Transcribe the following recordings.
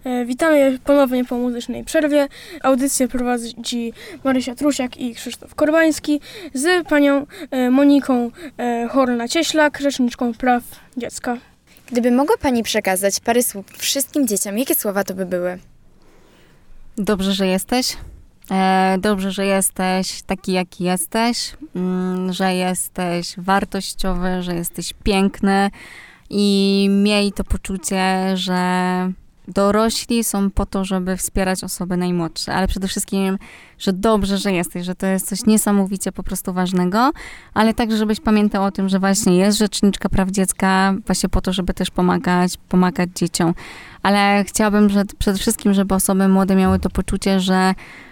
Witamy ponownie po muzycznej przerwie. Audycję prowadzi Marysia Trusiak i Krzysztof Korbański z panią Moniką Horna-Cieślak, rzeczniczką praw dziecka. Gdyby mogła pani przekazać parę słów wszystkim dzieciom, jakie słowa to by były? Dobrze, że jesteś. Dobrze, że jesteś taki, jaki jesteś. Że jesteś wartościowy, że jesteś piękny. I miej to poczucie, że dorośli są po to, żeby wspierać osoby najmłodsze, ale przede wszystkim, że dobrze, że jesteś, że to jest coś niesamowicie po prostu ważnego, ale także, żebyś pamiętał o tym, że właśnie jest Rzeczniczka Praw Dziecka właśnie po to, żeby też pomagać dzieciom. Ale chciałabym, że przede wszystkim, żeby osoby młode miały to poczucie, że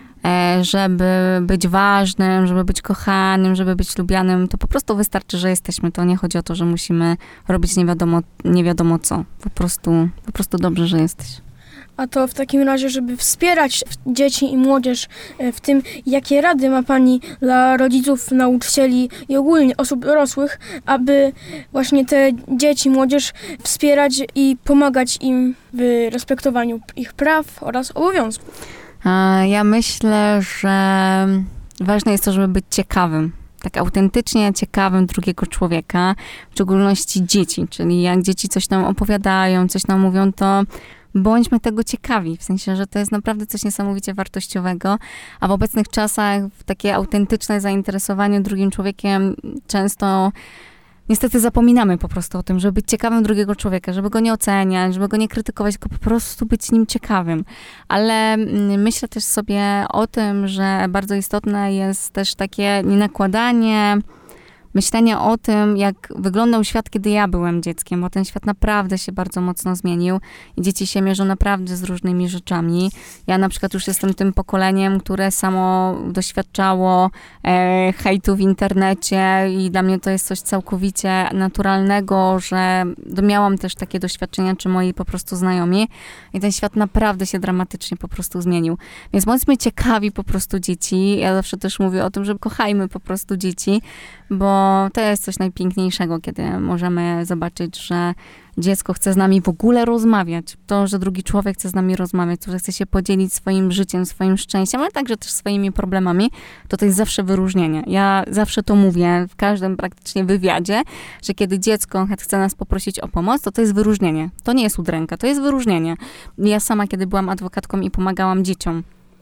żeby być ważnym, żeby być kochanym, żeby być lubianym, to po prostu wystarczy, że jesteśmy. To nie chodzi o to, że musimy robić nie wiadomo co. Po prostu dobrze, że jesteś. A to w takim razie, żeby wspierać dzieci i młodzież w tym, jakie rady ma pani dla rodziców, nauczycieli i ogólnie osób dorosłych, aby właśnie te dzieci, młodzież wspierać i pomagać im w respektowaniu ich praw oraz obowiązków? Ja myślę, że ważne jest to, żeby być ciekawym. Tak autentycznie ciekawym drugiego człowieka, w szczególności dzieci. Czyli jak dzieci coś nam opowiadają, coś nam mówią, to bądźmy tego ciekawi. W sensie, że to jest naprawdę coś niesamowicie wartościowego. A w obecnych czasach takie autentyczne zainteresowanie drugim człowiekiem często niestety zapominamy po prostu o tym, żeby być ciekawym drugiego człowieka, żeby go nie oceniać, żeby go nie krytykować, tylko po prostu być nim ciekawym. Ale myślę też sobie o tym, że bardzo istotne jest też takie nienakładanie, myślenie o tym, jak wyglądał świat, kiedy ja byłem dzieckiem, bo ten świat naprawdę się bardzo mocno zmienił i dzieci się mierzą naprawdę z różnymi rzeczami. Ja na przykład już jestem tym pokoleniem, które samo doświadczało hejtu w internecie i dla mnie to jest coś całkowicie naturalnego, że miałam też takie doświadczenia, czy moi po prostu znajomi i ten świat naprawdę się dramatycznie po prostu zmienił. Więc bądźmy ciekawi po prostu dzieci. Ja zawsze też mówię o tym, że kochajmy po prostu dzieci, bo to jest coś najpiękniejszego, kiedy możemy zobaczyć, że dziecko chce z nami w ogóle rozmawiać. To, że drugi człowiek chce z nami rozmawiać, to, że chce się podzielić swoim życiem, swoim szczęściem, ale także też swoimi problemami, to jest zawsze wyróżnienie. Ja zawsze to mówię w każdym praktycznie wywiadzie, że kiedy dziecko chce nas poprosić o pomoc, to jest wyróżnienie. To nie jest udręka, to jest wyróżnienie. Ja sama, kiedy byłam adwokatką i pomagałam dzieciom,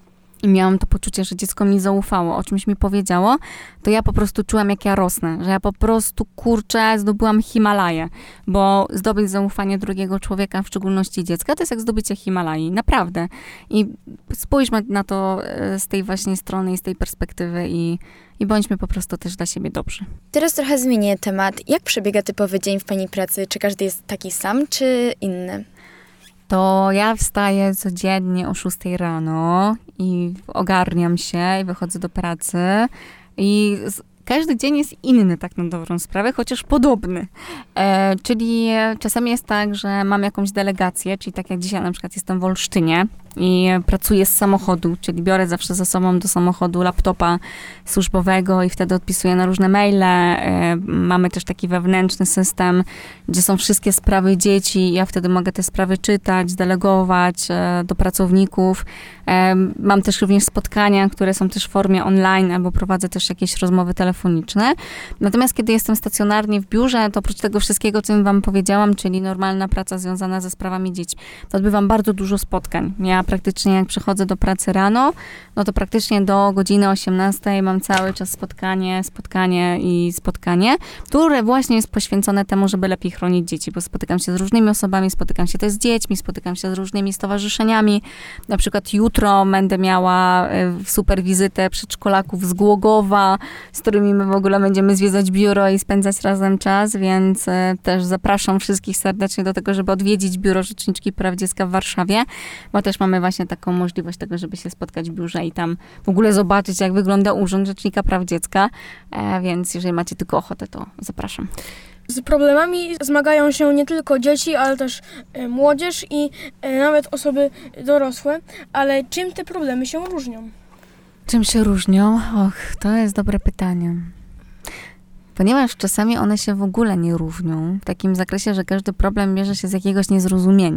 i miałam to poczucie, że dziecko mi zaufało, o czymś mi powiedziało, to ja po prostu czułam, jak ja rosnę, że ja po prostu, zdobyłam Himalaję, bo zdobyć zaufanie drugiego człowieka, w szczególności dziecka, to jest jak zdobycie Himalai, naprawdę. I spójrzmy na to z tej właśnie strony i z tej perspektywy i bądźmy po prostu też dla siebie dobrzy. Teraz trochę zmienię temat. Jak przebiega typowy dzień w pani pracy? Czy każdy jest taki sam, czy inny? To ja wstaję codziennie o 6 rano i ogarniam się i wychodzę do pracy i każdy dzień jest inny, tak na dobrą sprawę, chociaż podobny. Czyli czasami jest tak, że mam jakąś delegację, czyli tak jak dzisiaj na przykład jestem w Olsztynie i pracuję z samochodu, czyli biorę zawsze ze sobą do samochodu laptopa służbowego i wtedy odpisuję na różne maile. Mamy też taki wewnętrzny system, gdzie są wszystkie sprawy dzieci. Ja wtedy mogę te sprawy czytać, delegować do pracowników. Mam też również spotkania, które są też w formie online, albo prowadzę też jakieś rozmowy telefoniczne. Natomiast kiedy jestem stacjonarnie w biurze, to oprócz tego wszystkiego, co wam powiedziałam, czyli normalna praca związana ze sprawami dzieci, to odbywam bardzo dużo spotkań. Ja praktycznie jak przychodzę do pracy rano, no to praktycznie do godziny 18 mam cały czas spotkanie, które właśnie jest poświęcone temu, żeby lepiej chronić dzieci, bo spotykam się z różnymi osobami, spotykam się też z dziećmi, spotykam się z różnymi stowarzyszeniami. Na przykład jutro będę miała super wizytę przedszkolaków z Głogowa, z którymi my w ogóle będziemy zwiedzać biuro i spędzać razem czas, więc też zapraszam wszystkich serdecznie do tego, żeby odwiedzić Biuro Rzeczniczki Praw Dziecka w Warszawie, bo też mamy właśnie taką możliwość tego, żeby się spotkać w biurze i tam w ogóle zobaczyć, jak wygląda Urząd Rzecznika Praw Dziecka, więc jeżeli macie tylko ochotę, to zapraszam. Z problemami zmagają się nie tylko dzieci, ale też młodzież i nawet osoby dorosłe, ale czym te problemy się różnią? Czym się różnią? To jest dobre pytanie. Ponieważ czasami one się w ogóle nie różnią, w takim zakresie, że każdy problem bierze się z jakiegoś niezrozumienia.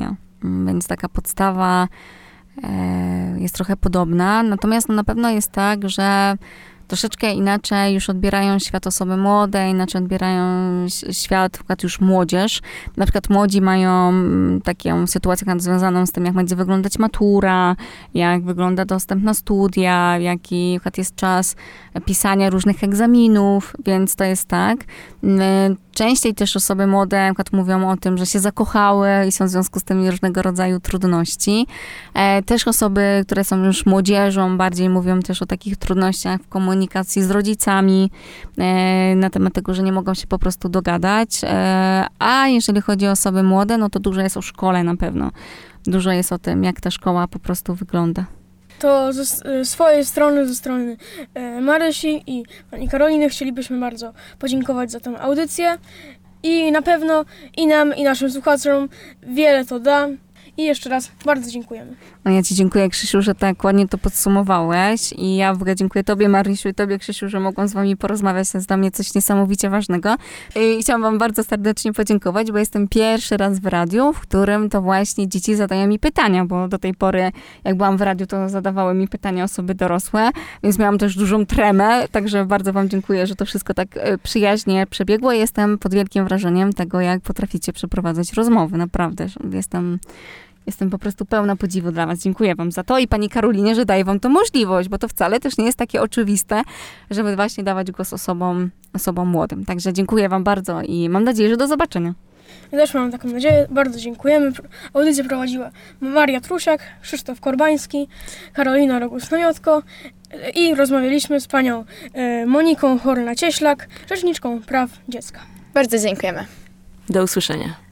więc taka podstawa jest trochę podobna. Natomiast no, na pewno jest tak, że troszeczkę inaczej już odbierają świat osoby młode, inaczej odbierają świat na przykład już młodzież. Na przykład młodzi mają taką sytuację związaną z tym, jak będzie wyglądać matura, jak wygląda dostęp na studia, jaki na przykład jest czas pisania różnych egzaminów, więc to jest tak. Częściej też osoby młode na przykład mówią o tym, że się zakochały i są w związku z tym różnego rodzaju trudności. Też osoby, które są już młodzieżą, bardziej mówią też o takich trudnościach w komunikacji z rodzicami, na temat tego, że nie mogą się po prostu dogadać. A jeżeli chodzi o osoby młode, no to dużo jest o szkole na pewno. Dużo jest o tym, jak ta szkoła po prostu wygląda. To ze swojej strony, ze strony Marysi i pani Karoliny chcielibyśmy bardzo podziękować za tę audycję i na pewno i nam, i naszym słuchaczom wiele to da. I jeszcze raz bardzo dziękujemy. No ja ci dziękuję, Krzysiu, że tak ładnie to podsumowałeś i ja w ogóle dziękuję tobie, Marysiu, i tobie, Krzysiu, że mogłam z wami porozmawiać. To jest dla mnie coś niesamowicie ważnego. I chciałam wam bardzo serdecznie podziękować, bo jestem pierwszy raz w radiu, w którym to właśnie dzieci zadają mi pytania, bo do tej pory, jak byłam w radiu, to zadawały mi pytania osoby dorosłe, więc miałam też dużą tremę, także bardzo wam dziękuję, że to wszystko tak przyjaźnie przebiegło i jestem pod wielkim wrażeniem tego, jak potraficie przeprowadzać rozmowy, naprawdę. Jestem po prostu pełna podziwu dla was. Dziękuję wam za to i pani Karolinie, że daje wam to możliwość, bo to wcale też nie jest takie oczywiste, żeby właśnie dawać głos osobom młodym. Także dziękuję wam bardzo i mam nadzieję, że do zobaczenia. Ja też mam taką nadzieję. Bardzo dziękujemy. Audycję prowadziła Maria Trusiak, Krzysztof Korbański, Karolina Rogus-Nojotko i rozmawialiśmy z panią Moniką Horna-Cieślak, rzeczniczką praw dziecka. Bardzo dziękujemy. Do usłyszenia.